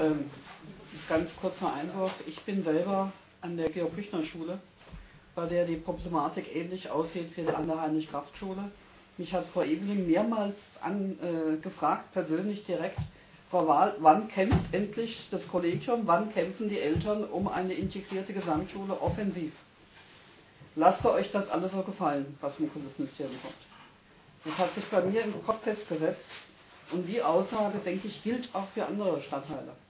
Ähm, Ganz kurzer Einwurf. Ich bin selber an der Georg-Büchner-Schule, bei der die Problematik ähnlich aussieht wie an der Heinrich-Kraft-Schule. Mich hat Frau Ebeling mehrmals gefragt, persönlich direkt, Frau Wahl, wann kämpft endlich das Kollegium, wann kämpfen die Eltern um eine integrierte Gesamtschule offensiv? Lasst ihr euch das alles so gefallen, was vom Kultusministerium kommt. Das hat sich bei mir im Kopf festgesetzt und die Aussage, denke ich, gilt auch für andere Stadtteile.